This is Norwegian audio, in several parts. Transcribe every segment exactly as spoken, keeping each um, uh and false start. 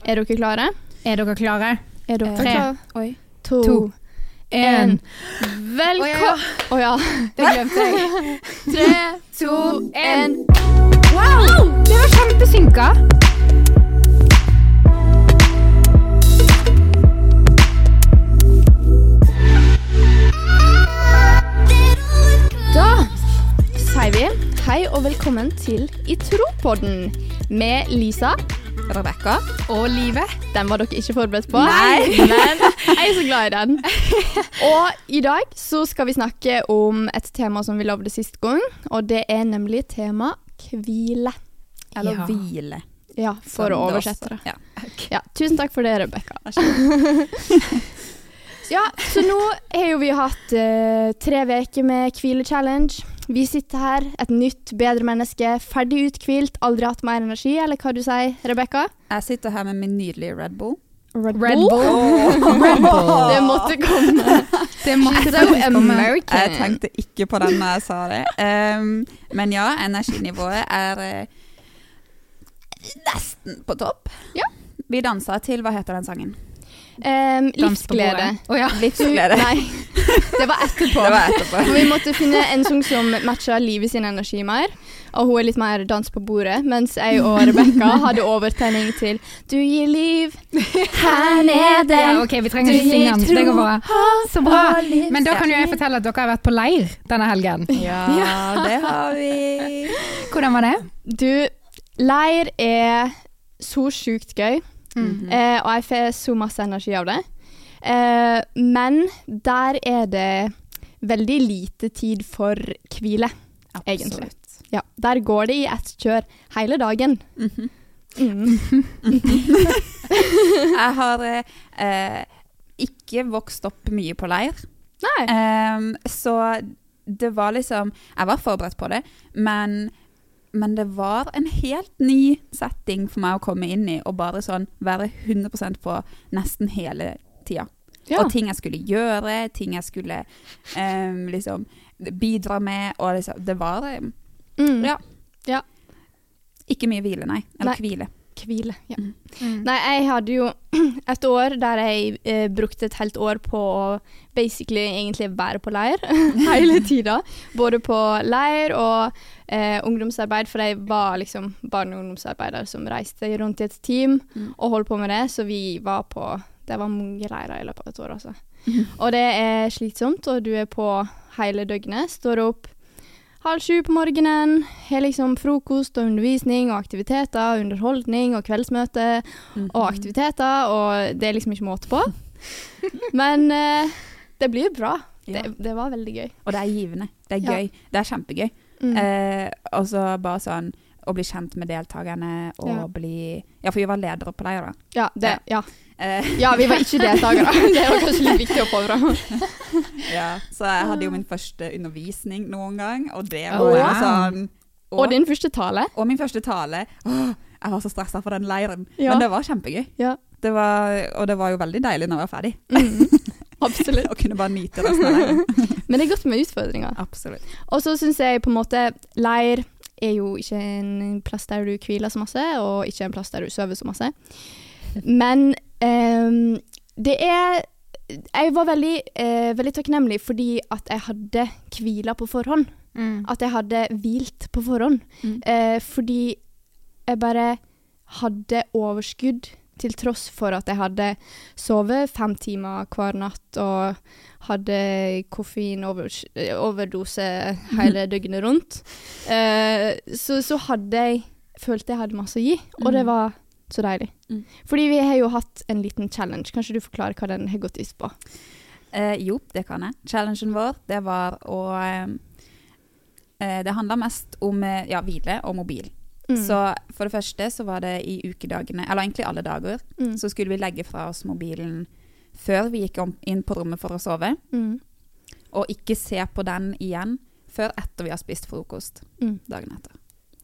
Er dere klare? Er dere klare? Er dere Tre. klare? Oi. To, To. en. En. Velkommen! Å ja, det glemte jeg. Tre, to, en. Wow! Det var kjempesynka. Da sier vi hei og velkommen til I Tro-podden med Lisa. Rebecca. Og livet. Den var dere ikke forberedt på. Nei. Men jeg er så glad I den. Og I dag så skal vi snakke om et tema som vi lovde sist gang, og det er nemlig tema hvile. Eller Ja. hvile. Ja, for Som å det oversette også- det. Ja. Ja, tusen takk for det, Rebecca. Ja, så nå har jo vi hatt eh, tre veker med hvile-challenge. Vi sitter her, et nytt, bedre menneske, ferdig uthvilt, aldri hatt mer energi, eller hva du sier, Rebecca? Jeg sitter her med min nydelige Red Bull. Red Red Bull. Red Bull. Det måtte komme. Det måtte So faktisk komme. American. Jeg tenkte ikke på den når jeg sa det. Um, men ja, energinivået er eh, nesten på topp. Ja. Vi danset til, hva heter den sangen? Um, Dans på livsglede. bordet. Å ja. Livsglede. Nei, det var etterpå. Det var etterpå. Vi måtte finne en sang som matcher livet sin energi mer, og hun er litt mer dans på bordet, mens jeg og Rebecca hadde overtenning til Du gir liv her nede. Ja, ok, vi trenger ikke synge den. Det går bra. Så bra. Men da kan jo jeg fortelle at dere har vært på leir denne helgen. Ja, det har vi. Hvordan var det? Du, leir er så sjukt gøy, Mhm. eh, og jeg får så masse energi av det. Eh, men der er det veldig lite tid for hvile, egentlig. Absolutt. Ja, der går det I ett kjør hele dagen. Mhm. Mm. Jeg har eh, ikke vokst opp mye på leir. Nei. Ehm, så det var liksom Jeg var forberedt på det, men, men det var en helt ny setting for meg å komme inn I og bare sånn være hundre prosent på nesten hele tida. Ja. Og ting jeg skulle gjøre, ting jeg skulle ehm, liksom bidra med, og liksom, det var eh, Mm. ja. Ja. Ikke mye hvile, nei. Eller Nei. hvile. Hvile, ja. Mm. Nei, jeg hadde jo et år der jeg eh, brukte et helt år på å basically egentlig være på leir hele tiden. Både på leir og eh, ungdomsarbeid, for jeg var liksom barne- og ungdomsarbeider som reiste rundt I et team Mm. og holdt på med det, så vi var på, det var mange leirer I løpet av et år altså. Mhm. Og det er slitsomt, og du er på hele døgnet, står opp halv sju på morgenen, har liksom frokost og undervisning og aktiviteter, underholdning og kveldsmøte Mhm. og aktiviteter, og det er liksom ikke måte på. Men eh, det blir bra. Ja. Det, det var veldig gøy. Og det er givende. Det er Ja. gøy. Det er kjempegøy. Mm. Eh, og så bare sånn å bli kjent med deltakerne og Ja. bli Ja, for vi var ledere på leir, da. ja, det, ja. Eh, ja, vi var ikke deltakere. Det var kanskje litt viktig å få fram. ja, så jeg hadde jo min første undervisning noen gang, og det Oh, var jo wow. sånn Og din første tale. og min første tale. Åh, jeg var så stresset for den leiren. Ja. Men det var kjempegøy. Ja. Det var, og det var jo veldig deilig når jeg var ferdig. Mm. Absolutt. Å kunne bare nyte resten av leiren. Men det er godt med utfordringer. Absolutt. Og så synes jeg på en måte leir er jo ikke en plass der du hviler så masse, og ikke en plass der du sover så masse. Men ehm, det er Jeg var veldig, eh, veldig takknemlig fordi at jeg hadde hvila på forhånd. Mm. At jeg hadde hvilt på forhånd. Mm. Eh, fordi jeg bare hadde overskudd til tross for at jeg hadde sovet fem timer hver natt og hadde koffeinoverdose hele døgnet rundt. Eh, så, så hadde jeg følte jeg hadde masse å gi, og det Mm. var så deilig. Mm. Fordi vi har jo hatt en liten challenge. Kanskje du forklarer hva den har gått ut på? Eh, jo, det kan jeg. Challengen vår, det var å eh, Det handlet mest om eh, ja, hvile og mobil. Mm. Så for det første så var det I ukedagene, eller egentlig alle dager, Mm. så skulle vi legge fra oss mobilen før vi gikk om, inn på rommet for å sove, Mm. og ikke se på den igjen før etter vi har spist frokost Mm. dagen etter.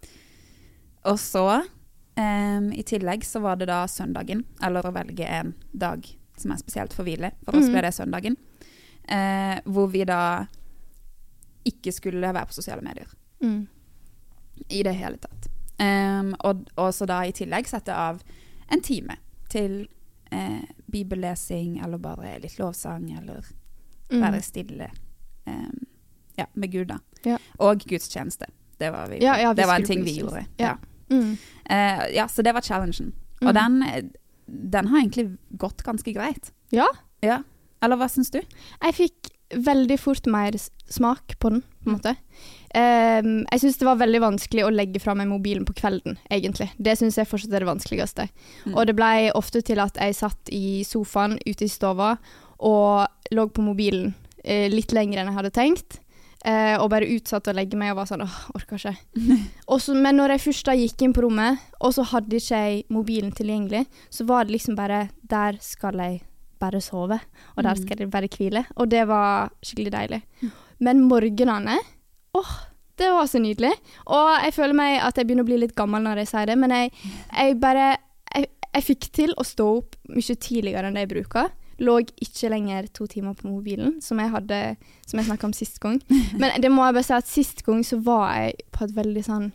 Og så, eh, I tillegg så var det da søndagen, eller å velge en dag som er spesielt for hvile. For oss Mm. ble det søndagen, eh, hvor vi da ikke skulle være på sosiale medier. Mm. I det hele tatt. Um, og, og så da I tillegg sette av en time til eh, bibellesing, eller bare litt lovsang, eller Mm. være stille eh, ja, med Gud da. Ja. Og gudstjeneste. Det var, vi, Ja, ja, vi det var en skulle ting på vi gudstjeneste. gjorde. Ja. Ja. Mm. Eh, ja, så det var challengen. Mm. Og den, den har egentlig gått ganske greit. Ja. Ja. Eller hva synes du? Jeg fikk veldig fort mer s- smak på den, på en måte. Ehm, jeg synes det var veldig vanskelig å legge fra meg mobilen på kvelden, egentlig. Det synes jeg fortsatt er det vanskeligste. Mm. Og det ble ofte til at jeg satt i sofaen ute i stova og lå på mobilen eh, litt lenger enn jeg hadde tenkt. Eh, og bare utsatt å legge meg og var sånn, åh, orker ikke. Og så- men når jeg først da gikk inn på rommet, og så hadde ikke jeg mobilen tilgjengelig, så var det liksom bare, der skal jeg bare sove, og der skal jeg bare hvile. Og det var skikkelig deilig. Men morgenene, åh, det var så nydelig. Og jeg føler meg at jeg begynner å bli litt gammel når jeg sier det, men jeg, jeg bare, jeg, jeg fikk til å stå opp mye tidligere enn det jeg bruker. Låg ikke lenger to timer på mobilen, som jeg hadde, som jeg snakket om sist gang. Men det må jeg bare si at sist gang så var jeg på et veldig sånn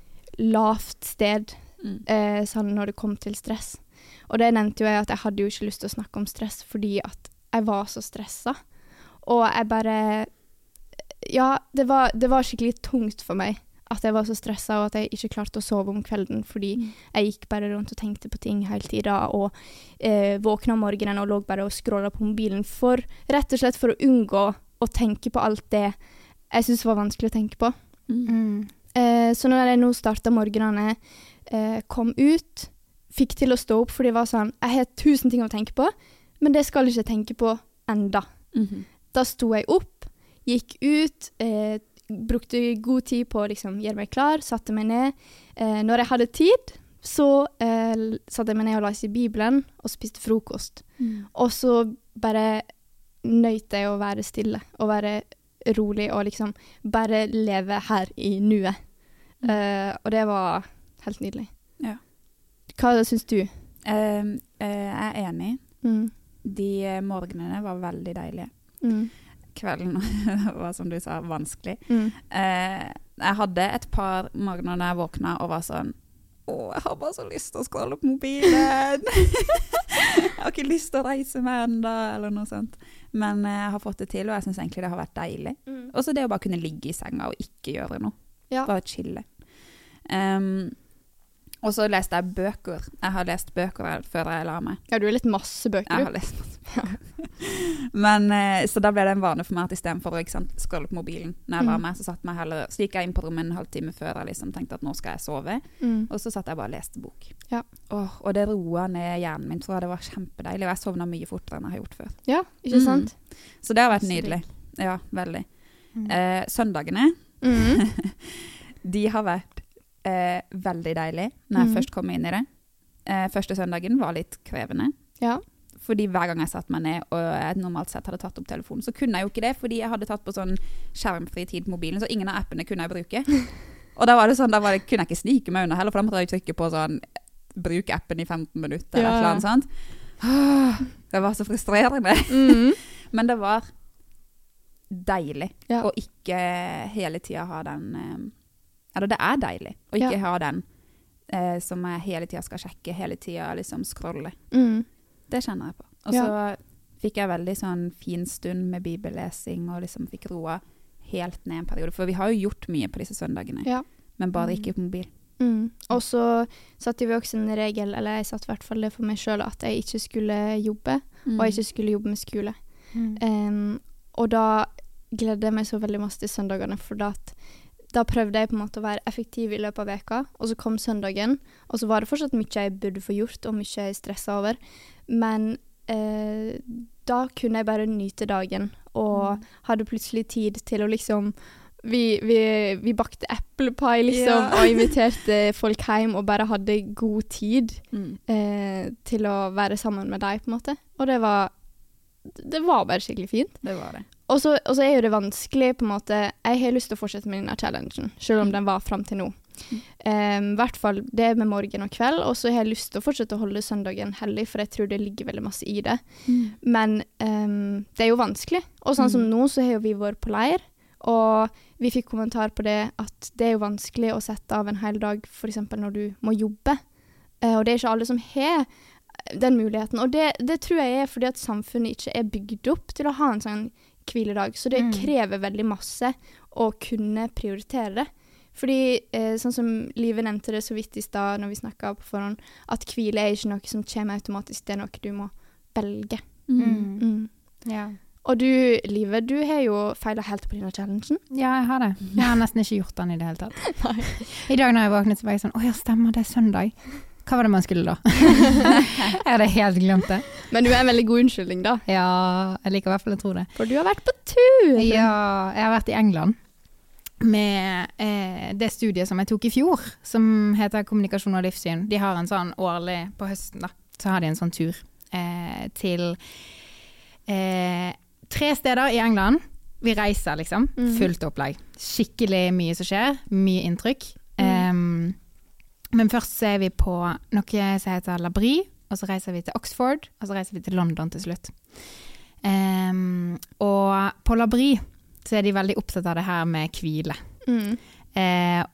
lavt sted, Mm. eh, sånn når det kom til stress. Og det nevnte jo jeg at jeg hadde jo ikke lyst til å snakke om stress, fordi at jeg var så stresset. Og jeg bare, ja, det var, det var skikkelig tungt for meg at jeg var så stresset, og at jeg ikke klarte å sove om kvelden, fordi Mm. jeg gikk bare rundt og tenkte på ting hele tiden, og eh, våkna om morgenen og lå bare og scrollet på mobilen, for rett og slett for å unngå å tenke på alt det jeg synes var vanskelig å tenke på. Mm. Mm. Eh, så når jeg nå startet morgenene, eh, kom ut, fikk til å stå opp, for det var sånn, jeg har tusen ting å tenke på, men det skal jeg ikke tenke på enda. Mhm. Da sto jeg opp, gikk ut, eh, brukte god tid på å liksom, gjøre meg klar, satte meg ned. Eh, når jeg hadde tid, så eh, l- satte jeg meg ned og leste i Bibelen og spiste frokost. Mm. Og så bare nøyte jeg å være stille og være rolig og liksom bare leve her i nuet. Mm. Eh, og det var helt nydelig. Ja. Hva synes du? Eh, eh, jeg er enig. Mm. De eh, morgenene var veldig deilige. Mm. Kvelden var, som du sa, vanskelig. Mm. Eh, jeg hadde et par morgener når jeg våkna og var sånn, åh, jeg har bare så lyst til å scrolle på mobilen. Jeg har ikke lyst til å reise meg enda, eller noe sånt. Men eh, jeg har fått det til, og jeg synes egentlig det har vært deilig. Mm. Og så det å bare kunne ligge i senga og ikke gjøre noe. Ja. Bare chille. Um, og så leste jeg bøker. Jeg har lest bøker før jeg la meg. Ja, du har litt masse bøker. Jeg du. har lest masse bøker. Men, eh, så da ble det en vane for meg at i stedet for å ikke sant, scrolle på mobilen når jeg la Mm. meg, så satt meg heller, så gikk jeg inn på rommet en halvtime før jeg liksom tenkte at nå skal jeg sove. Mm. Og så satt jeg bare og leste bok. Ja. Åh, og det roet ned hjernen min, tror jeg det var kjempedeilig. Og jeg sovna mye fortere enn jeg har gjort før. Ja, ikke Mm. sant? Så det har vært Så nydelig. Ja, veldig. Mm. Eh, søndagene, Mm. de har vært eh, veldig deilig når jeg Mhm. først kom inn i det. Eh, første søndagen var litt krevende. Ja. Fordi hver gang jeg satt meg ned og jeg normalt sett hadde tatt opp telefonen, så kunne jeg jo ikke det, fordi jeg hadde tatt på sånn skjermfri tid på mobilen, så ingen av appene kunne jeg bruke. Og da var det sånn, da var det, kunne jeg ikke snike meg unna heller, for da måtte jeg trykke på sånn, bruk appen i femten minutter, eller Ja. et eller annet, sant? Åh, det var så frustrerende. Mm. Men det var deilig Ja. å ikke hele tiden ha den, eh, eller det er deilig å ikke Ja. ha den eh, som jeg hele tiden skal sjekke, hele tiden liksom scrolle. Mm. Det kjenner jeg på. Og Ja. så fikk jeg veldig sånn fin stund med bibellesing, og liksom fikk roa helt ned en periode. For vi har jo gjort mye på disse søndagene, Ja. men bare Mm. ikke på mobil. Mm. Og så satte vi også en regel, eller jeg satt i hvert fall det for meg selv, at jeg ikke skulle jobbe, Mm. og jeg ikke skulle jobbe med skole. Mm. Um, og da gledde jeg meg så veldig masse til søndagene, for da, at, da prøvde jeg på en måte å være effektiv i løpet av veka, og så kom søndagen, og så var det fortsatt mye jeg burde få gjort, og mye jeg stresset over. Men eh, da kunne jeg bare nyte dagen, og Mm. hadde plutselig tid til å liksom Vi, vi, vi bakte eplepai, liksom, Ja. og inviterte folk hjem, og bare hadde god tid Mm. eh, til å være sammen med deg, på en måte. Og det var, det var bare skikkelig fint. Det var det. Og så, og så er jo det vanskelig, på en måte. Jeg har lyst til å fortsette med denne challengen, selv om Mm. den var frem til nå. Mm. Um, I hvert fall det med morgen og kveld, og så har jeg lyst til å fortsette å holde søndagen hellig, for jeg tror det ligger veldig masse i det. Mm. Men um, det er jo vanskelig. Og sånn som Mm. nå, så har jo vi vært på leir, og vi fikk kommentar på det at det er jo vanskelig å sette av en hel dag, for eksempel når du må jobbe. Eh, og det er ikke alle som har den muligheten. Og det, det tror jeg er fordi at samfunnet ikke er bygd opp til å ha en sånn hviledag. Så det mm. krever veldig masse å kunne prioritere det. Fordi, eh, sånn som Live nevnte det så vidt i stad når vi snakket på forhånd, at hvile er ikke noe som kommer automatisk, det er noe du må velge. Mm. Mm. Ja. Og du, Live, du har jo feilet helt på denne challengen. Ja, jeg har det. Jeg har nesten ikke gjort den i det hele tatt. I dag når jeg våknet så var jeg sånn, åh, ja, stemmer, det er søndag. Hva var det man skulle da? Jeg hadde helt glemt det. Men du er en veldig god unnskyldning da. Ja, jeg liker i hvert fall å tro det. For du har vært på tur. Ja, jeg har vært i England med eh, det studiet som jeg tok i fjor, som heter Kommunikasjon og livssyn. De har en sånn årlig på høsten da, så har de en sånn tur eh, til eh, tre steder i England. Vi reiser liksom, mm. fullt opplegg. Skikkelig mye som skjer, mye inntrykk. Mm. Um, men først så er vi på noe som heter L'Abri, og så reiser vi til Oxford, og så reiser vi til London til slutt. Um, og på L'Abri så er de veldig opptatt av det her med hvile. Mm. Uh,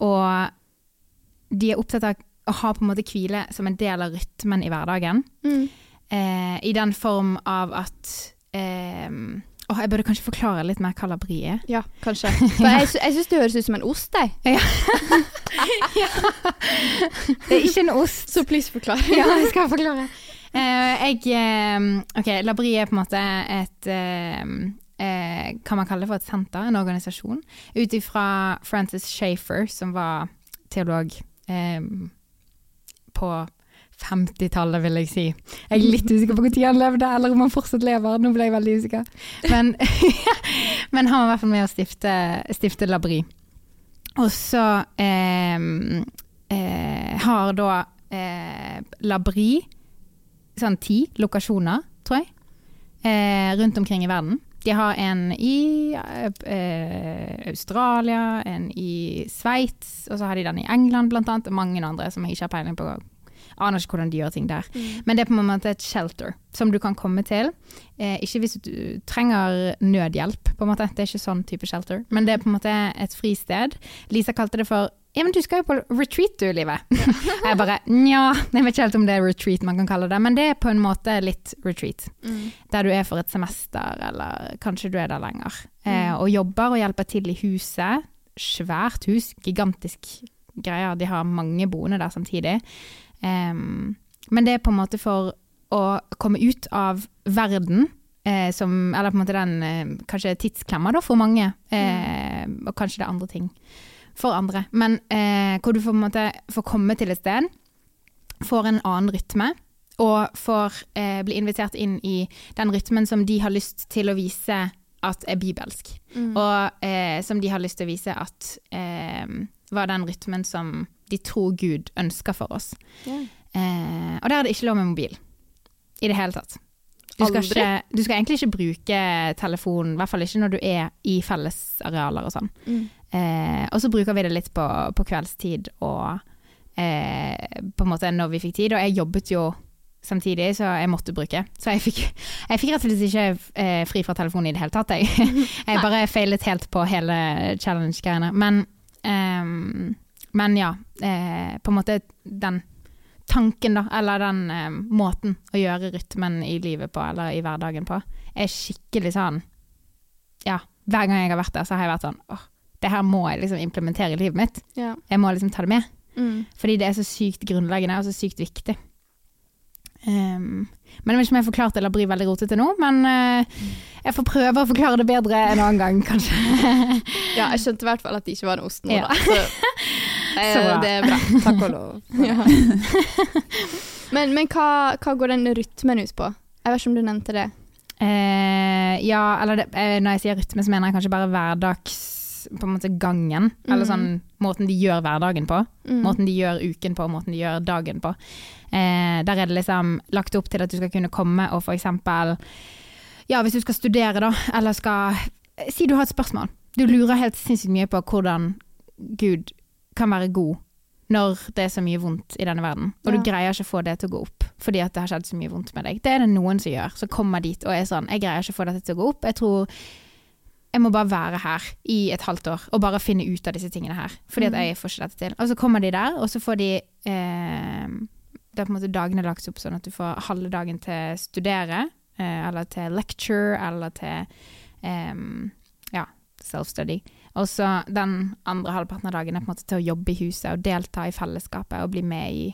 og de er opptatt av å ha på en måte hvile som en del av rytmen i hverdagen. Mm. Uh, I den form av at Um, oh, jeg burde kanskje forklare litt mer hva L'Abri er. Ja, kanskje. For jeg, jeg synes det høres ut som en ost, deg. Ja. Ja. Det er ikke en ost. Så please forklare. Ja, jeg skal forklare. Uh, jeg, um, ok, L'Abri er på en måte et, um, uh, kan man kalle det for et senter, en organisasjon, ut ifra Francis Schaeffer, som var teolog um, på femtitallet vil jeg si. Jeg er litt usikker på hvor tid han levde, eller om han fortsatt lever. Nå ble jeg veldig usikker. Men, men han var i hvert fall med å stifte, stifte L'Abri. Og så eh, eh, har da eh, L'Abri sånn ti lokasjoner, tror jeg, eh, rundt omkring i verden. De har en i eh, Australia, en i Sveits, og så har de den i England blant annet, og mange andre som jeg ikke har peiling på. Jeg aner ikke hvordan de gjør ting der. Mm. Men det er på en måte et shelter som du kan komme til. Eh, ikke hvis du trenger nødhjelp, på en måte. Det er ikke sånn type shelter. Men det er på en måte et fristed. Lisa kalte det for, ja, men du skal jo på retreat du, Livet. Ja. Jeg bare, nja, jeg vet ikke helt om det er retreat man kan kalle det, men det er på en måte litt retreat. Mm. Der du er for et semester, eller kanskje du er der lenger. Eh, og jobber og hjelper til i huset. Svært hus, gigantisk greier. De har mange boende der samtidig. Um, men det er på en måte for å komme ut av verden eh, som, eller på en måte den eh, kanskje tidsklemmer da for mange eh, mm. og kanskje det er andre ting for andre, men eh, hvor du får, på en måte, får komme til et sted, får en annen rytme og får eh, bli invitert inn i den rytmen som de har lyst til å vise at er bibelsk mm. og eh, som de har lyst til å vise at eh, var den rytmen som de tror Gud ønsker for oss. Yeah. Eh, og der er det ikke lov med mobil. I det hele tatt. Du skal, ikke, du skal egentlig ikke bruke telefon, i hvert fall ikke når du er i fellesarealer og sånn. Mm. Eh, og så bruker vi det litt på, på kveldstid og eh, på en måte når vi fikk tid. Og jeg jobbet jo samtidig, så jeg måtte bruke. Så jeg fikk, jeg fikk rett og slett ikke eh, fri fra telefonen i det hele tatt. Jeg, jeg bare feilet helt på hele challenge-greiene. Men eh, Men ja, eh, på en måte den tanken da, eller den eh, måten å gjøre rytmen i livet på, eller i hverdagen på, er skikkelig sånn, ja, hver gang jeg har vært der, så har jeg vært sånn, åh, det her må jeg liksom implementere i livet mitt. Ja. Jeg må liksom ta det med. Mm. Fordi det er så sykt grunnleggende og så sykt viktig. Um, men jeg vet ikke om jeg forklarte eller blir veldig rotete nå, men uh, jeg får prøve å forklare det bedre en annen gang, kanskje. Ja, jeg skjønte i hvert fall at det ikke var en ost nå, ja. da. Så, eh, så det er bra. Takk og lov. Ja. Men, men hva, hva går den rytmen ut på? Jeg vet ikke om du nevnte det. Uh, ja, eller det, uh, når jeg sier rytme, så mener jeg kanskje bare hverdags på en måte gangen, mm. eller sånn måten de gjør hverdagen på, mm. måten de gjør uken på, måten de gjør dagen på. Eh, der er det liksom lagt opp til at du skal kunne komme og for eksempel, ja, hvis du skal studere da, eller skal, si du har et spørsmål, du lurer helt sinnssykt mye på hvordan Gud kan være god når det er så mye vondt i denne verden, og ja. Du greier ikke å få det til å gå opp, fordi at det har skjedd så mye vondt med deg. Det er det noen som gjør, så kommer dit og er sånn, jeg greier ikke å få dette til å gå opp, jeg tror jeg må bare være her i et halvt år og bare finne ut av disse tingene her, fordi at jeg får ikke dette til. Og så kommer de der, og så får de eh, det er på en måte dagene lagt opp sånn at du får halve dagen til studere, eh, eller til lecture, eller til eh, ja, self-study. Og så den andre halvparten av dagen er på en måte til å jobbe i huset og delta i fellesskapet og bli med i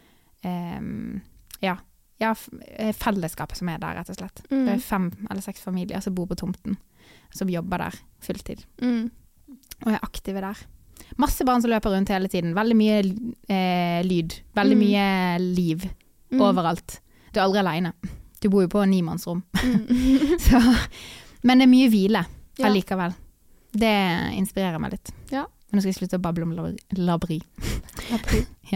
eh, ja, ja, fellesskapet som er der, rett og slett. Mm. Det er fem eller seks familier som bor på tomten, som jobber der fulltid. Mm. Og er aktive der. Masse barn som løper rundt hele tiden. Veldig mye eh, lyd. Veldig mm. mye liv mm. overalt. Du er aldri alene. Du bor jo på nimannsrom. Mm. Så, men det er mye hvile ja. allikevel. Det inspirerer meg litt. Ja. Men nå skal jeg slutte å bable om labri. Labri. Ja.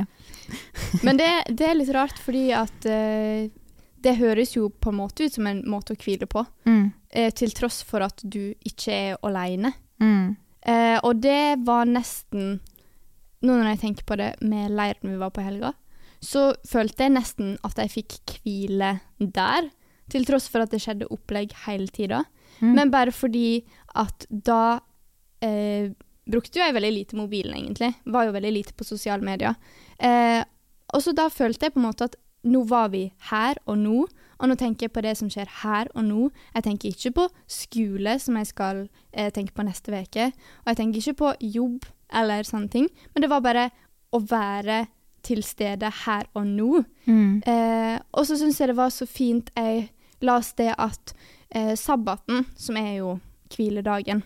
Men det, det er litt rart, fordi at eh, det høres jo på en måte ut som en måte å hvile på. Mm. Eh, til tross for at du ikke er alene. Mm. Eh, og det var nesten, nå når jeg tenker på det med leiren vi var på helga, så følte jeg nesten at jeg fikk hvile der, til tross for at det skjedde opplegg hele tiden. Mm. Men bare fordi at da eh, brukte jo jeg veldig lite mobilen egentlig, var jo veldig lite på sosiale medier. Eh, og så da følte jeg på en måte at nå var vi her og nå, og nå tenker jeg på det som skjer her og nå. Jeg tenker ikke på skole, som jeg skal eh, tenke på neste veke, og jeg tenker ikke på jobb eller sånne ting, men det var bare å være til stede her og nå. Mm. Eh, og så synes jeg det var så fint jeg las det at eh, sabbaten, som er jo hviledagen,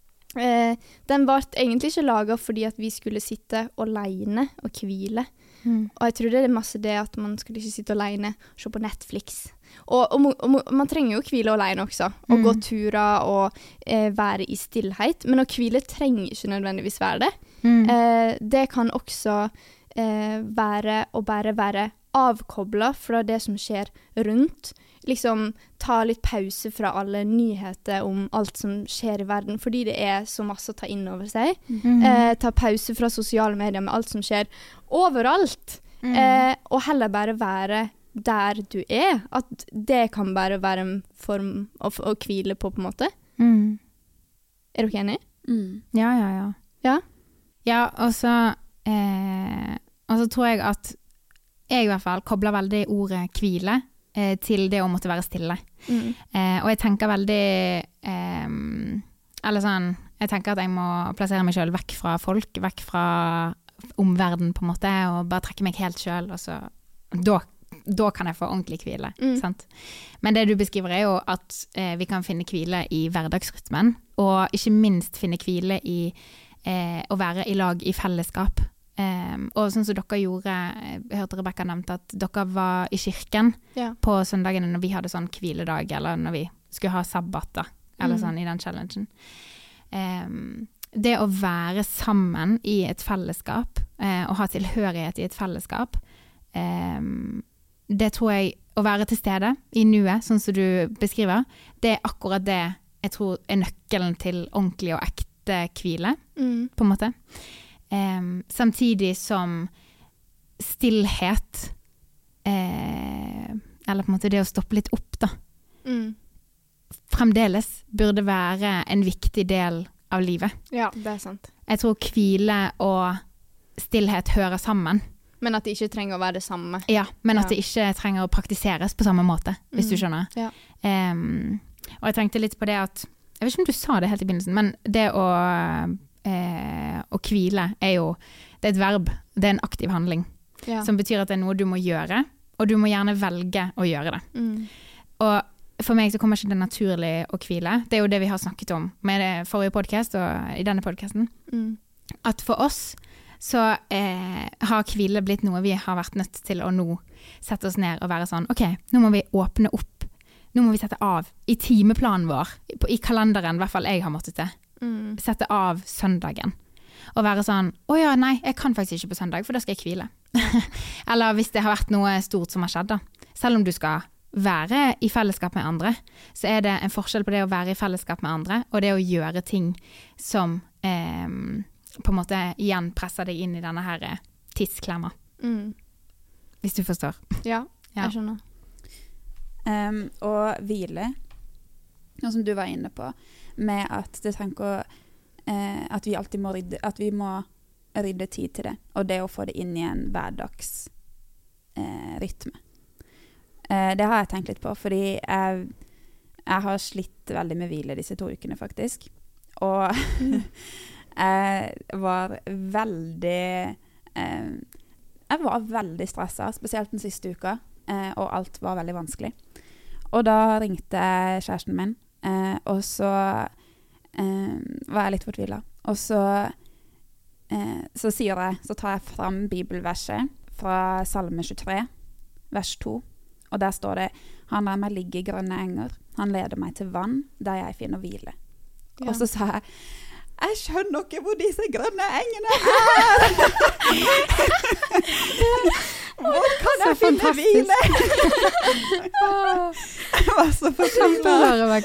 eh, den var egentlig ikke laget fordi at vi skulle sitte alene og hvile. Mm. Og jeg tror det er masse det at man skal ikke sitte alene og se på Netflix. Og, og, og, og man trenger jo hvile alene også, og mm. gå turer og eh, være i stillhet. Men å hvile trenger ikke nødvendigvis være det. Mm. Eh, det kan også eh, være å bare være avkoblet fra det som skjer rundt. Liksom ta litt pause fra alle nyheter om alt som skjer i verden, fordi det er så masse å ta inn over seg. Mm. Eh, ta pause fra sosiale medier med alt som skjer overalt. Mm. Eh, og heller bare være der du er. At det kan bare være en form å, å hvile på, på en måte. Mm. Er dere enige? Mm. Ja, ja, ja. Ja, ja og så eh, og så tror jeg at jeg i hvert fall kobler veldig ordet hvile eh, til det å måtte være stille. Mm. Eh, og jeg tenker veldig eh, eller sånn, jeg tenker at jeg må plassere meg selv vekk fra folk, vekk fra omverden på en måte, og bare trekke meg helt selv, og så da, da kan jeg få ordentlig hvile. Mm. Sant? Men det du beskriver er jo at eh, vi kan finne hvile i hverdagsrytmen, og ikke minst finne hvile i eh, å være i lag i fellesskap. Um, og sånn som dere gjorde, jeg hørte Rebecca nevnte at dere var i kirken ja. på søndagene når vi hadde sånn hviledag, eller når vi skulle ha sabbat da, eller mm. sånn i den challengen. Um, det å være sammen i et fellesskap, uh, og ha tilhørighet i et fellesskap, um, det tror jeg, å være til stede i nuet, sånn som du beskriver, det er akkurat det jeg tror er nøkkelen til ordentlig og ekte hvile, mm. på en måte. Um, samtidig som stillhet eh, eller på en måte det å stoppe litt opp da mm. fremdeles burde være en viktig del av livet. Ja, det er sant. Jeg tror hvile og stillhet hører sammen. Men at det ikke trenger å være det samme. Ja, men at ja. det ikke trenger å praktiseres på samme måte, hvis mm. du skjønner. Ja. Um, og jeg tenkte litt på det at, jeg vet ikke om du sa det helt i begynnelsen, men det å Eh, og hvile er jo, det er et verb, det er en aktiv handling, ja. som betyr at det er noe du må gjøre, og du må gjerne velge å gjøre det. Mm. Og for meg så kommer ikke det naturlig å hvile. Det er jo det vi har snakket om med det forrige podcast og i denne podcasten. Mm. At for oss så eh, har hvile blitt noe vi har vært nødt til å nå sette oss ned og være sånn, ok, nå må vi åpne opp, nå må vi sette av i timeplanen vår, i kalenderen, i hvert fall jeg har måttet det. Mm. Sette av søndagen og være sånn, å ja, nei, jeg kan faktisk ikke på søndag, for da skal jeg hvile. Eller hvis det har vært noe stort som har skjedd da. Selv om du skal være i fellesskap med andre, så er det en forskjell på det å være i fellesskap med andre, og det å gjøre ting som eh, på en måte igjen presser deg inn i denne her tidsklemma. Mm. Hvis du forstår. Ja, ja. jeg skjønner. Um, og hvile, noe som du var inne på, med at det tenker eh, at vi alltid må rydde, at vi må rydde tid til det, og det å få det inn i en hverdags eh, rytme. Eh, det har jeg tenkt litt på, fordi jeg, jeg har slitt veldig med hvile disse to ukene, faktisk. Og jeg var veldig eh, Jeg var veldig stresset, spesielt den siste uka, eh, og alt var veldig vanskelig. Og da ringte jeg kjæresten min, eh, og så eh, var jeg litt fortvilet. Og så, eh, så sier jeg, så tar jeg frem bibelverset fra Salme tjuetre, vers to. Og der står det, han lar meg ligge i grønne enger, han leder meg til vann, der jeg finner hvile. Ja. Og så sa jeg, jeg skjønner ikke hvor disse grønne engene er! Hvor kan jeg finne hvile? Jeg var så fortvilet.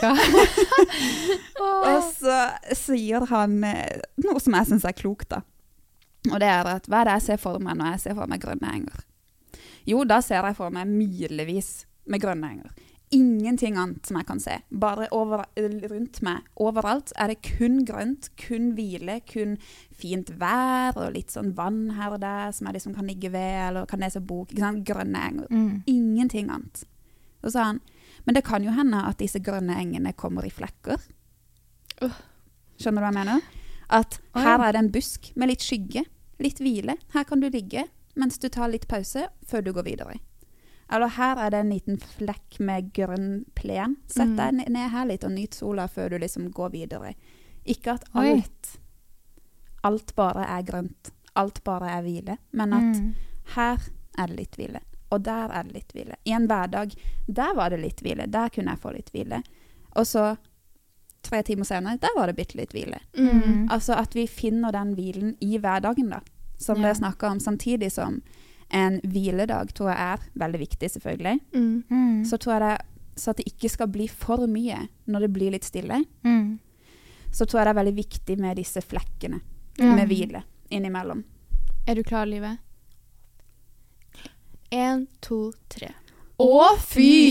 Og så sier han noe som jeg synes er klokt da. Og det er at, hva er det jeg ser for meg når jeg ser for meg grønne enger? Jo, da ser jeg for meg milevis med grønne enger. Ingenting annet som jeg kan se. Bare over, rundt meg, overalt, er det kun grønt, kun hvile, kun fint vær, og litt sånn vann her og der, som jeg liksom kan ligge ved, eller kan lese bok, ikke sant? Grønne enger. Mm. Ingenting annet. Så sa han, men det kan jo hende at disse grønne engene kommer i flekker. Uh. Skjønner du hva jeg mener? At her er det en busk med litt skygge, litt hvile. Her kan du ligge, mens du tar litt pause, før du går videre. Eller her er det en liten flekk med grønn plen. Sett deg mm. ned her litt og nyt sola før du liksom går videre. Ikke at alt, alt bare er grønt. Alt bare er hvile. Men at mm. her er det litt hvile. Og der er det litt hvile. I en hverdag, der var det litt hvile. Der kunne jeg få litt hvile. Og så, tre timer senere, der var det bitte litt hvile. Mm. Altså at vi finner den hvilen i hverdagen da. Som ja. Det snakker om, samtidig som en hviledag tror jeg er veldig viktig selvfølgelig. Mm. Mm. Så tror jeg det, så at det ikke skal bli for mye når det blir litt stille, mm. så tror jeg det er veldig viktig med disse flekkene mm. med hvile innimellom. Er du klar, Live? En, to, tre. Å, fy!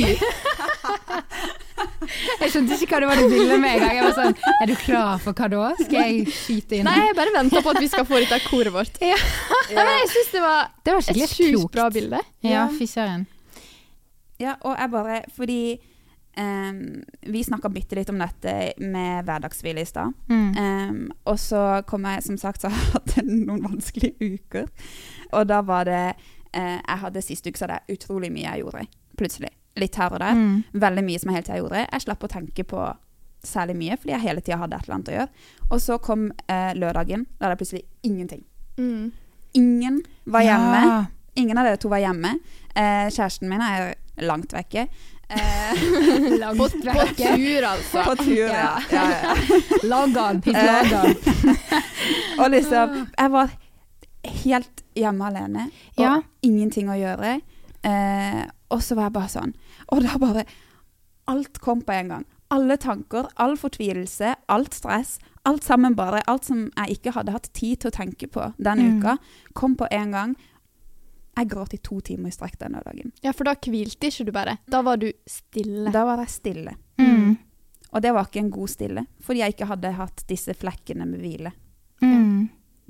Jeg skjønte ikke hva det var du ville med en gang. Jeg var sånn, er du klar for hva da? Skal jeg skyte inn? Nei, jeg bare venter på at vi skal få litt av koret vårt. Ja. Ja. Men jeg synes det var, det var et sjukt bra bilde. Ja, fy søren. Ja, og jeg bare, fordi um, vi snakket bitte litt om dette med hverdagshvile i sted. Mm. Um, og så kom jeg, som sagt, så hadde jeg noen vanskelige uker. Og da var det, uh, jeg hadde siste uke, så det er utrolig mye jeg gjorde, plutselig. Litt her og der. Mm. Veldig mye som jeg hele tiden gjorde. Jeg slapp å tenke på særlig mye, fordi jeg hele tiden hadde et eller annet å gjøre. Og så kom uh, lørdagen, da var det plutselig ingenting. Mm. Ingen var hjemme. Ja. Ingen av dere to var hjemme. Uh, kjæresten min er langt vekke. Uh, langt på, vekke. På tur, altså. På tur, ja. ja, ja. Lagan, piss lagan. Og liksom, jeg var helt hjemme alene, og ja. Ingenting å gjøre. Uh, og så var jeg bare sånn. Og da bare, alt kom på en gang. Alle tanker, all fortvilelse, alt stress, alt sammen bare, alt som jeg ikke hadde hatt tid til å tenke på den mm. uka, kom på en gang. Jeg gråt i to timer i strekk denne dagen. Ja, for da hvilte ikke du bare. Da var du stille. Da var jeg stille. Mm. Og det var ikke en god stille, fordi jeg ikke hadde hatt disse flekkene med hvile. Mm.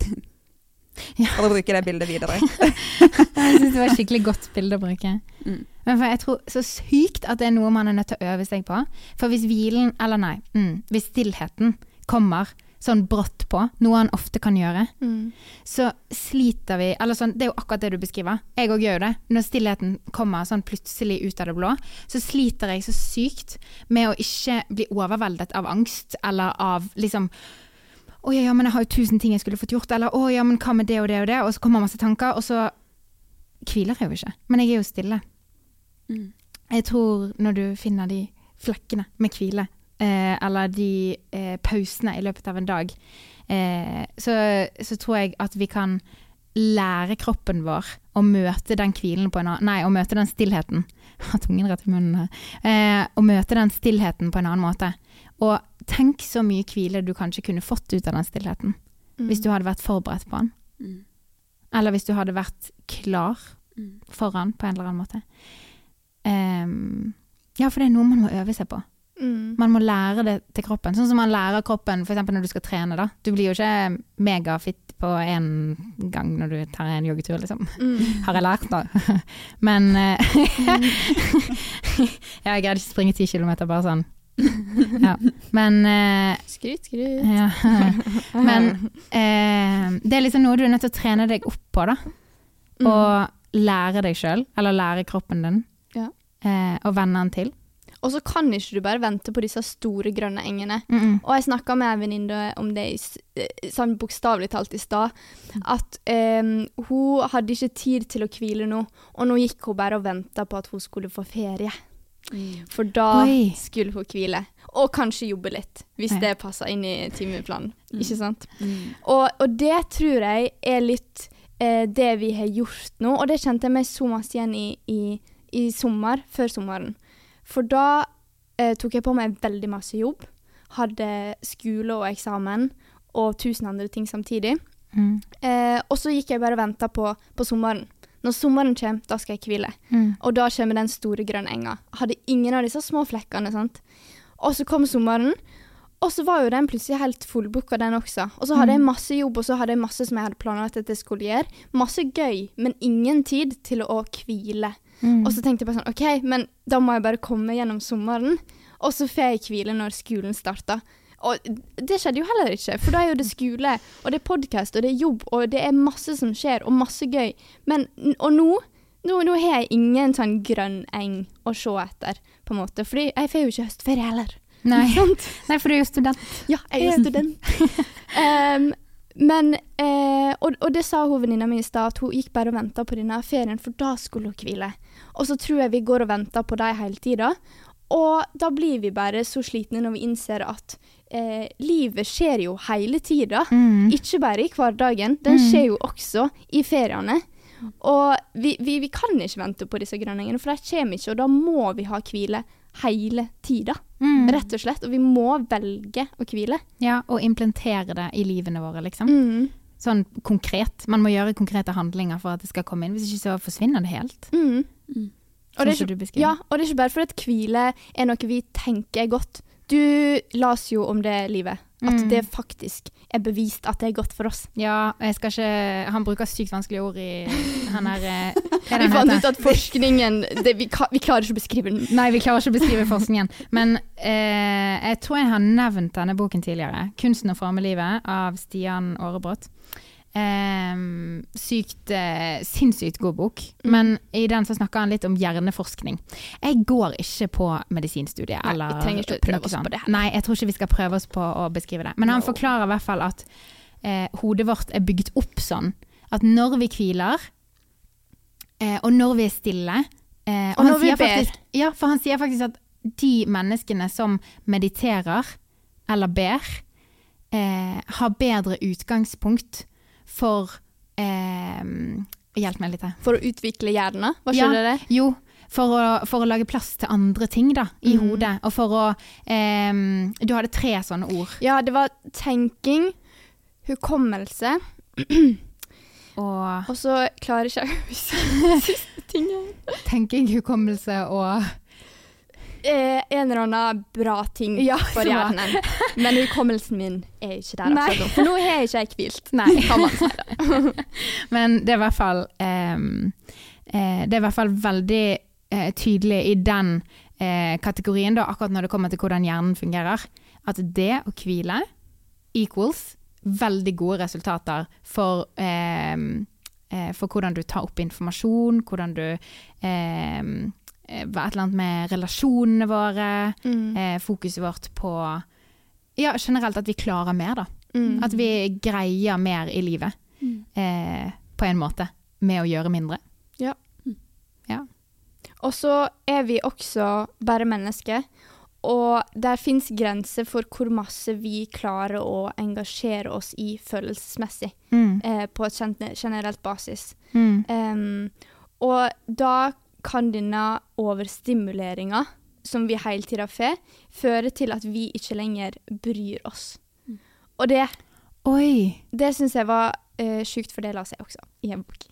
Ja. For å bruke det bildet videre. Jeg synes det var et skikkelig godt bilde å bruke. Mm. Men for jeg tror så sykt at det er noe man er nødt til å øve seg på. For hvis hvilen, eller nei, mm, hvis stillheten kommer sånn brått på, noe han ofte kan gjøre, mm. så sliter vi, eller sånn, det er jo akkurat det du beskriver. Jeg også gjør det. Når stillheten kommer sånn plutselig ut av det blå, så sliter jeg så sykt med å ikke bli overveldet av angst, eller av liksom å ja, ja, men jeg har jo tusen ting jeg skulle fått gjort, eller å ja, men hva med det og det og det, og så kommer masse tanker, og så hviler jeg jo ikke. Men jeg er jo stille. Mm. Jeg tror når du finner de flekkene med hvile, eh, eller de eh, pausene i løpet av en dag, eh, så, så tror jeg at vi kan lære kroppen vår å møte den hvilen på en annen, nei, å møte den stillheten, har tungen rett i munnen her, eh, å møte den stillheten på en annen måte. Og tenk så mye hvile du kanskje kunne fått ut av den stillheten, mm. hvis du hadde vært forberedt på den. Mm. Eller hvis du hadde vært klar for den på en eller annen måte. Um, ja, for det er noe man må øve seg på. Mm. Man må lære det til kroppen. Sånn som man lærer kroppen, for eksempel når du skal trene da. Du blir jo ikke megafitt på en gang når du tar en joggetur, liksom. Mm. Har jeg lært da. Men eh, ja, jeg greide ikke å springe ti kilometer bare sånn. Ja. Men eh, Skryt, skryt. ja. Men eh, det er liksom noe du er nødt til å trene deg opp på da. Mm. Og lære deg selv, eller lære kroppen din. Ja. Eh, og vende den til. Og så kan ikke du bare vente på disse store grønne engene. Mm -mm. Og jeg snakket med en venninne om det i s- sånn bokstavelig talt i stad, at um, hun hadde ikke tid til å hvile nå, og nå gikk hun bare og ventet på at hun skulle få ferie. Mm. For da Oi. skulle hun hvile. Og kanskje jobbe litt, hvis Ja. det passer inn i timeplanen. Mm. Ikke sant? Mm. Og, og det tror jeg er litt eh, det vi har gjort nå, og det kjente jeg meg så masse igjen i, i, i sommer, før sommeren. For da eh, tok jeg på meg veldig masse jobb, hadde skole og eksamen og tusen andre ting samtidig. Mm. Eh, og så gikk jeg bare og ventet på, på sommeren. Når sommeren kommer, da skal jeg hvile. Mm. Og da kommer den store grønne enga. Hadde ingen av disse små flekkene, sant? Og så kom sommeren, og så var jo den plutselig helt fullbooket den også. Og så hadde jeg masse jobb, og så hadde jeg masse som jeg hadde planlagt at jeg skulle gjøre. Masse gøy, men ingen tid til å hvile. Mm. Og så tenkte jeg bare sånn, ok, men da må jeg bare komme gjennom sommeren, og så får jeg hvile når skolen starter. Og det skjedde jo heller ikke, for da er jo det skole, og det er podcast, og det er jobb, og det er masse som skjer, og masse gøy. Men, og nå, nå, nå har jeg ingen sånn grønn eng å se etter, på en måte, fordi jeg får jo ikke høstferie heller. Nei. Sant? Nei, for du er jo student. Ja, jeg er student. um, men, eh, og, og det sa hun venninna mi i stad, at hun gikk bare og ventet på denne ferien, for da skulle hun hvile. Og så tror jeg vi går og venter på deg hele tiden, og da blir vi bare så slitne når vi innser at eh, livet skjer jo hele tiden, Mm. ikke bare i hverdagen, den Mm. skjer jo også i feriene. Og vi, vi, vi kan ikke vente på disse grønningene, for de kommer ikke, og da må vi ha hvile hele tiden, Mm. rett og slett, og vi må velge å hvile. Ja, og implementere det i livene våre, liksom. Mm. Sånn konkret. Man må gjøre konkrete handlinger for at det skal komme inn. Hvis ikke så forsvinner det helt. Mm. Mm. Og det er Sånn som ikke, du beskriver. ja, og det er ikke bare for at hvile er noe vi tenker er godt. Du las jo om det livet, at Mm. det faktisk er bevist at det er godt for oss. Ja, jeg skal ikke... Han bruker sykt vanskelige ord i... Han er... eh, Hva er Vi den fant heter? ut at forskningen, det, vi, ka, vi klarer ikke å beskrive den. Nei, vi klarer ikke å beskrive forskningen. Men eh, jeg tror jeg har nevnt denne boken tidligere. 'Kunsten å forme livet' av Stian Aarebrot. Eh, sykt, eh, sinnssykt god bok. Mm. Men i den så snakker han litt om hjerneforskning. Jeg går ikke på medisinstudiet. Nei, eller vi trenger ikke å prøve noe oss på sånt. det heller. Nei, jeg tror ikke vi skal prøve oss på å beskrive det. Men han No. forklarer i hvert fall at eh, hodet vårt er bygget opp sånn at når vi hviler, eh, og når vi er stille, eh, Og han når vi sier ber. faktisk, ja, for han sier faktisk at de menneskene som mediterer eller ber, eh, har bedre utgangspunkt for eh, hjelp meg litt her. For å utvikle hjernen, hva Ja. skjedde det? Jo, for å, for å lage plass til andre ting da, i Mhm. hodet. Og for å, eh, du hadde tre sånne ord. Ja, det var tenking, hukommelse, Og og så klarer ikke jeg å huske siste tingen. tenking, hukommelse og... Eh, en eller annen bra ting Ja, for så bra. hjernen. Men hukommelsen min er ikke der Nei. akkurat nå. For nå har jeg ikke hvilt. Nei. Kan man si det. Men det er i hvert fall, ehm, eh, det er i hvert fall veldig eh, tydelig i den eh, kategorien da, akkurat når det kommer til hvordan hjernen fungerer, at det å hvile equals veldig gode resultater for, ehm, eh, for hvordan du tar opp informasjon, hvordan du ehm, eh, hva et eller annet med relasjonene våre, Mm. eh, fokuset vårt på, ja, generelt at vi klarer mer da. Mm. At vi greier mer i livet. Mm. Eh, på en måte, med å gjøre mindre. Og så er vi også bare mennesker, og der finnes grenser for hvor masse vi klarer å engasjere oss i følelsesmessig, Mm. eh, på et gen- generelt basis. Mm. Um, og da kan denne overstimuleringen, som vi hele tiden får, føre til at vi ikke lenger bryr oss. Mm. Og det, Oi! det synes jeg var uh, sykt, for det la seg også i en bok.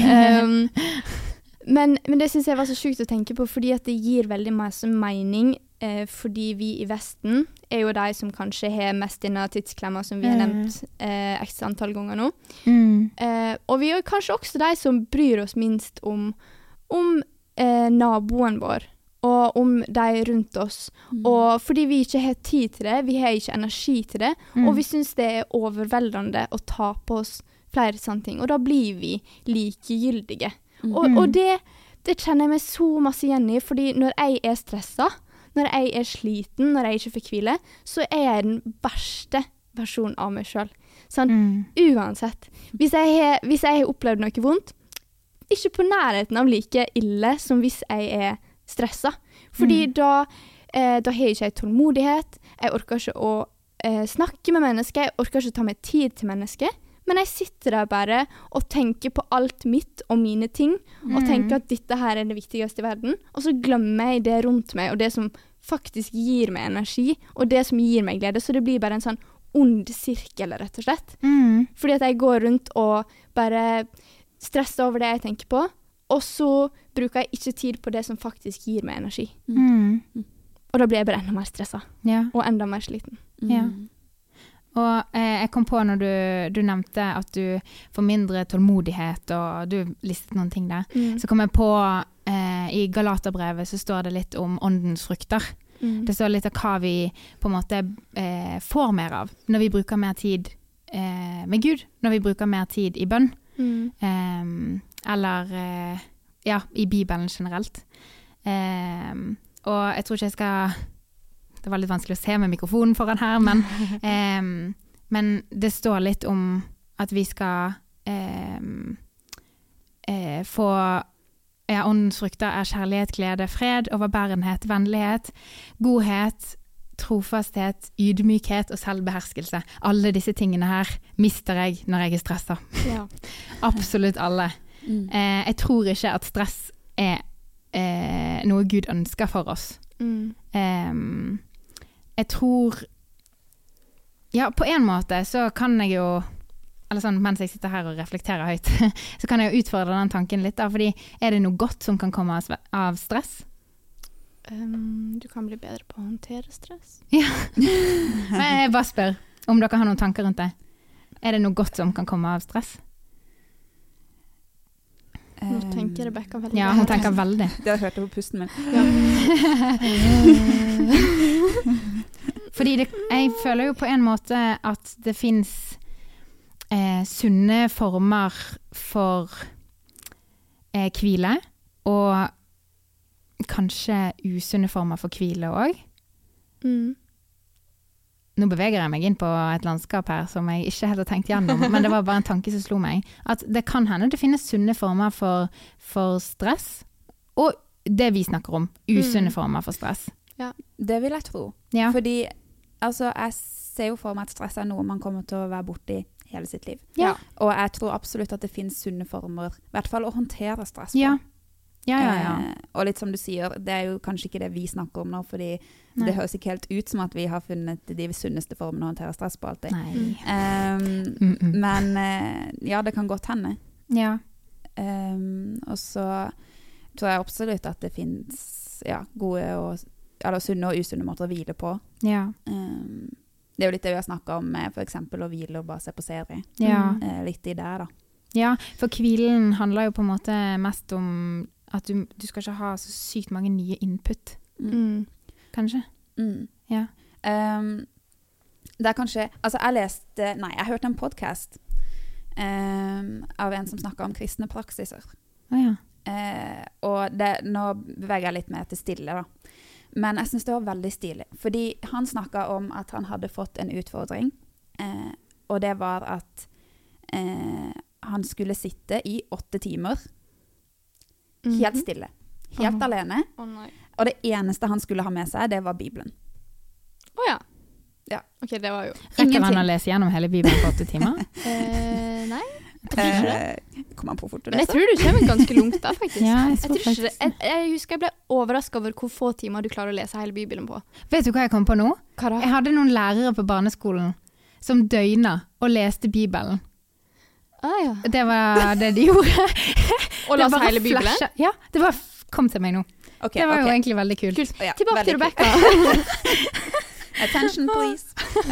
um, men, men det synes jeg var så sykt å tenke på, fordi at det gir veldig masse mening eh, fordi vi i Vesten er jo de som kanskje har mest denne tidsklemma som vi har nevnt eh, ekstra antall ganger nå. Mm. Eh, og vi er kanskje også de som bryr oss minst om, om eh, naboen vår, og om de rundt oss. Mm. Og fordi vi ikke har tid til det, vi har ikke energi til det, mm. og vi synes det er overveldende å ta på oss flere sånne ting. Og da blir vi likegyldige. Mm. Og, og det, det kjenner jeg meg så masse igjen i, fordi når jeg er stresset, når jeg er sliten, når jeg ikke får hvile, så er jeg den verste versjonen av meg selv. Sånn, mm. uansett. Hvis jeg, har, hvis jeg har opplevd noe vondt, ikke på nærheten av like ille som hvis jeg er stressa. Fordi mm. da, eh, da har jeg ikke tålmodighet, jeg orker ikke å eh, snakke med mennesker, jeg orker ikke ta meg tid til mennesker, men jeg sitter der bare og tenker på alt mitt og mine ting, mm. og tenker at dette her er det viktigste i verden, og så glemmer jeg det rundt meg, og det som faktisk gir meg energi, og det som gir meg glede, så det blir bare en sånn ond sirkel, rett og slett. Mm. Fordi at jeg går rundt og bare stresser over det jeg tenker på, og så bruker jeg ikke tid på det som faktisk gir meg energi. Mm. Og da blir jeg bare enda mer stresset. Ja. Og enda mer sliten. Mm. Ja. Og eh, jeg kom på når du, du nevnte at du får mindre tålmodighet, og du listet noen ting der. Mm. Så kom jeg på, eh, i Galaterbrevet så står det litt om åndens frukter. Mm. Det står litt av hva vi på en måte eh, får mer av når vi bruker mer tid eh, med Gud, når vi bruker mer tid i bønn. Mm. Um, eller uh, ja, i Bibelen generelt. Um, og jeg tror ikke jeg skal det var litt vanskelig å se med mikrofonen foran her, men, um, men det står litt om at vi skal um, uh, få ja, åndens frukter er kjærlighet, glede, fred, overbærenhet, vennlighet, godhet, trofasthet, ydmykhet og selvbeherskelse. Alle disse tingene her mister jeg når jeg er stresset. Ja. Absolutt alle. Mm. Eh, jeg tror ikke at stress er eh, noe Gud ønsker for oss. Mm. Eh, jeg tror ja, på en måte så kan jeg jo eller sånn, mens jeg sitter her og reflekterer høyt, så kan jeg jo utfordre den tanken litt da, fordi er det noe godt som kan komme av stress? Um, du kan bli bedre på å håndtere stress. Ja. Men jeg bare spør om dere har noen tanker rundt det. Er det noe godt som kan komme av stress? Nå tenker Rebecca veldig. Ja, hun tenker veldig. Det har jeg hørt på pusten min. Ja. Fordi det, jeg føler jo på en måte at det finnes eh, sunne former for eh, hvile, og kanskje usunne former for hvile også. Mm. Nå beveger jeg meg inn på et landskap her som jeg ikke helt har tenkt gjennom, men det var bare en tanke som slo meg. At det kan hende det finnes sunne former for, for stress, og det vi snakker om, usunne mm. former for stress. Ja, det vil jeg tro. Ja. Fordi altså, jeg ser jo for meg at stress er noe man kommer til å være borte i hele sitt liv. Ja. Og jeg tror absolutt at det finnes sunne former, i hvert fall å håndtere stress på. Ja. Ja, ja, ja. Eh, og litt som du sier, det er jo kanskje ikke det vi snakker om nå, fordi Nei. Det høres ikke helt ut som at vi har funnet de sunneste formene å håndtere stress på alltid. Nei. Um, mm -mm. Men uh, ja, det kan godt hende. Ja. Um, og så tror jeg absolutt at det finnes ja, gode og, eller sunne og usunne måter å hvile på. Ja. Um, det er jo litt det vi har snakket om med for eksempel å hvile og bare se på serie. Ja. Uh, litt i det da. Ja, for hvilen handler jo på en måte mest om at du, du skal ikke ha så sykt mange nye input. Mm. Kanskje? Mm. Ja. Um, det er kanskje, altså jeg leste, nei, jeg hørte en podcast um, av en som snakket om kristne praksiser. Oh, ja. uh, og det, nå beveger jeg litt mer til stille da. Men jeg synes det var veldig stilig, fordi han snakket om at han hadde fått en utfordring, uh, og det var at uh, han skulle sitte i åtte timer, helt stille, helt oh. alene, oh, nei. Og det eneste han skulle ha med seg, det var Bibelen. Åja. Oh, ja. Ok, det var jo Rekker han å lese gjennom hele Bibelen på åtte timer? eh, nei. Eh, kommer han på fort å lese? Men jeg tror du kommer ganske langt der, faktisk. Ja, jeg, jeg, tror ikke, jeg, jeg husker jeg ble overrasket over hvor få timer du klarer å lese hele Bibelen på. Vet du hva jeg kom på nå? Hva da? Jeg hadde noen lærere på barneskolen som døgna og leste Bibelen. Ah, ja. Det var det de gjorde. Og leste hele Bibelen? Flashet. Ja, det bare kom til meg nå. Ok, Det var jo ok. egentlig veldig kult. Kult. Ja, Tilbake veldig til kult. Rebecca. Attention, please.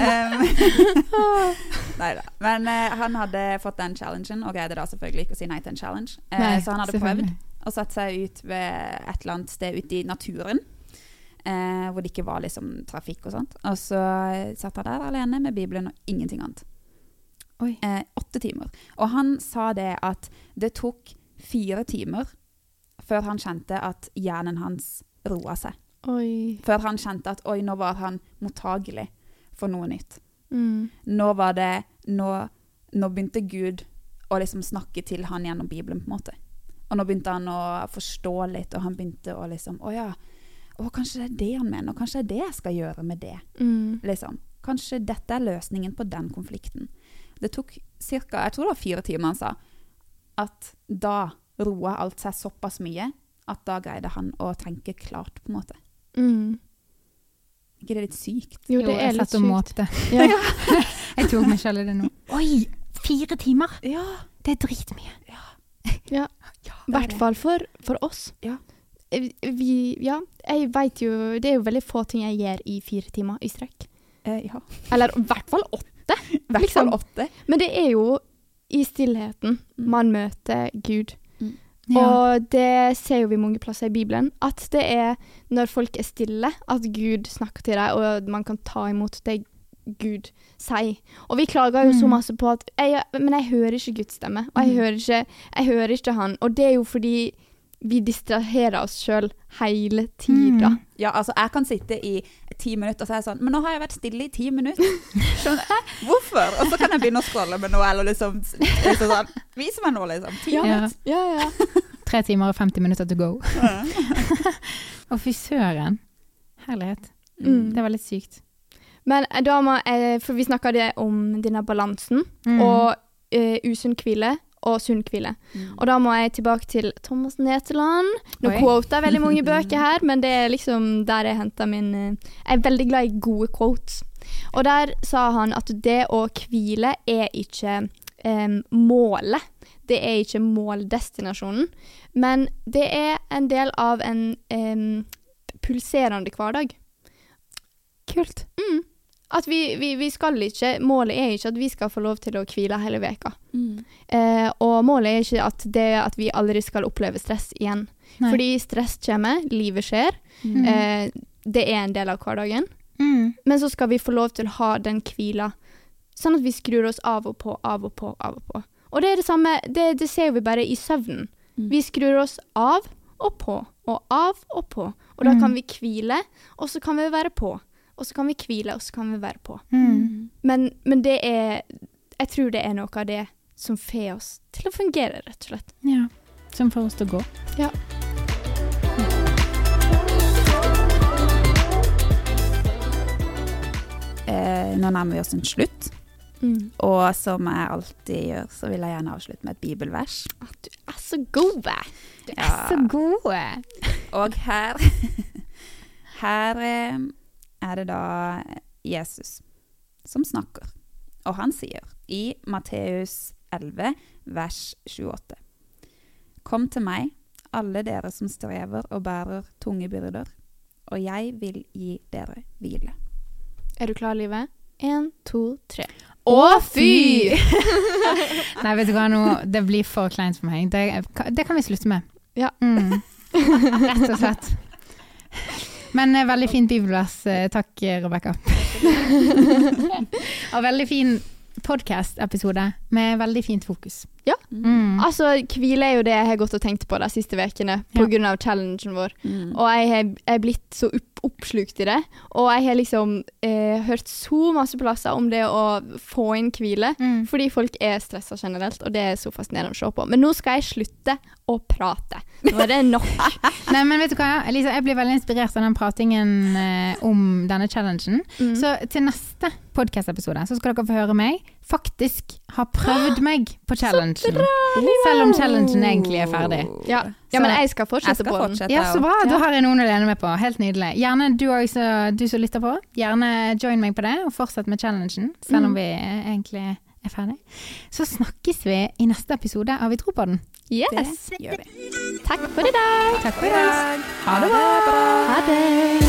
Um, Neida. Men eh, han hadde fått den challengen, og greide da selvfølgelig ikke å si nei til en challenge. Eh, Nei, så han hadde prøvd selvfølgelig. å sette seg ut ved et eller annet sted ute i naturen, eh, hvor det ikke var liksom trafikk og sånt. Og så satt han der alene med Bibelen og ingenting annet. Oi. Eh, åtte timer. Og han sa det at det tok fire timer før han kjente at hjernen hans roa seg. Oi. Før han kjente at oi, nå var han mottagelig for noe nytt. Mm. Nå var det, nå, nå begynte Gud å liksom snakke til han gjennom Bibelen på en måte. Og nå begynte han å forstå litt, og han begynte å liksom, å ja, å, kanskje det er det han mener, og kanskje det er det jeg skal gjøre med det. Mm. Liksom. Kanskje dette er løsningen på den konflikten. Det tok cirka, jeg tror det var fire timer han sa, at da roa alt seg såpass mye, at da greide han å tenke klart på en måte. Mm. Ikke det litt sykt? Jo, det Jo, er jeg litt satt og sykt. målte. Ja. Jeg tok meg selv i det nå. Oi, fire timer! Ja. Det er dritmye. Ja. Ja, I hvert fall for, for oss. Ja. Eh, Vi, ja, jeg vet jo, det er jo veldig få ting jeg gjør i fire timer i strekk. Eh, ja. Eller i hvert fall åtte. I hvert Liksom. fall åtte. Men det er jo i stillheten man møter Gud. Ja. Og det ser jo vi mange plasser i Bibelen, at det er når folk er stille, at Gud snakker til deg, og man kan ta imot det Gud sier. Og vi klager jo så Mm. masse på at jeg, men jeg hører ikke Guds stemme, og jeg, Mm. hører ikke, jeg hører ikke han. Og det er jo fordi vi distraherer oss selv hele tiden. Mm. Ja, altså jeg kan sitte i ti minutter og si sånn, men nå har jeg vært stille i ti minutter. Skjønner jeg? Hvorfor? Og så kan jeg begynne å scrolle med noe, eller liksom, liksom sånn, vis meg noe liksom. Ti Ja. minutter. Ja, ja. Tre timer og femti minutter to go. Ja. Og fy søren. Herlighet. Mm. Det var litt sykt. Men eh, da må jeg, for vi snakket det om denne balansen, Mm. og eh, usunn hvile, og sunn hvile. Mm. Og da må jeg tilbake til Thomas Neteland. Nå Oi. quoter jeg veldig mange bøker her, men det er liksom der jeg henter min... eh, Jeg er veldig glad i gode quotes. Og der sa han at det å hvile er ikke eh, målet. Det er ikke måldestinasjonen, men det er en del av en eh, pulserende hverdag. Kult. Mm. At vi, vi, vi skal ikke, målet er ikke at vi skal få lov til å hvile hele veka. Mm. Eh, og målet er ikke at, det, at vi aldri skal oppleve stress igjen. Nei. Fordi stress kommer, livet skjer, Mm. eh, det er en del av hverdagen. Mm. Men så skal vi få lov til å ha den hvila, sånn at vi skrur oss av og på, av og på, av og på. Og det er det samme, det, det ser vi bare i søvnen. Mm. Vi skrur oss av og på, og av og på. Og da Mm. kan vi hvile, og så kan vi være på. Og så kan vi hvile, og så kan vi være på. Mm. Men, men det er, jeg tror det er noe av det som får oss til å fungere, rett og slett. Ja. Som får oss til å gå. Ja. Eh, nå nærmer vi oss en slutt, Mm. og som jeg alltid gjør, så vil jeg gjerne avslutte med et bibelvers. At du er så god! Du er så gode. Og her, her eh, er det da Jesus som snakker. Og han sier i Matteus elleve, vers tjueåtte. Kom til meg, alle dere som strever og bærer tunge byrder, og jeg vil gi dere hvile. Er du klar, Livet? En, to, tre. Å, fy! Nei, vet du hva nå? Det blir for kleint for meg. Det, det kan vi slutte med. Ja. Mm. Rett og slett. Men eh, veldig fint bibelvers. Eh, Takk, Rebecca. Og veldig fin podcast-episode med veldig fint fokus. Ja. Mm. Altså, hvile er jo det jeg har gått og tenkt på de siste vekene, på Ja. grunn av challengen vår. Mm. Og jeg har, jeg har blitt så opp, oppslukt i det. Og jeg har liksom eh, hørt så masse plasser om det å få inn hvile. Mm. Fordi folk er stresset generelt, og det er så fascinerende å se på. Men nå skal jeg slutte å prate. Nå er det nok. Nei, men vet du hva? Lisa, jeg blir veldig inspirert av den pratingen eh, om denne challengen. Mm. Så til neste podcast-episode så skal dere få høre meg faktisk ha prøvd meg på challengen. Selv om challengen egentlig er ferdig. Ja. ja, men jeg skal fortsette Jeg skal på den. fortsette. Ja, så bra. Da Ja. har jeg noen å lene meg på. Helt nydelig. Gjerne du også, du som lytter på. Gjerne join meg på det, og fortsett med challengen, selv om Mm. vi egentlig er ferdig, så snakkes vi i neste episode av Vi tror på den. Yes! Det gjør vi. Takk for i dag! Takk for i dag! Ha det bra! Ha det!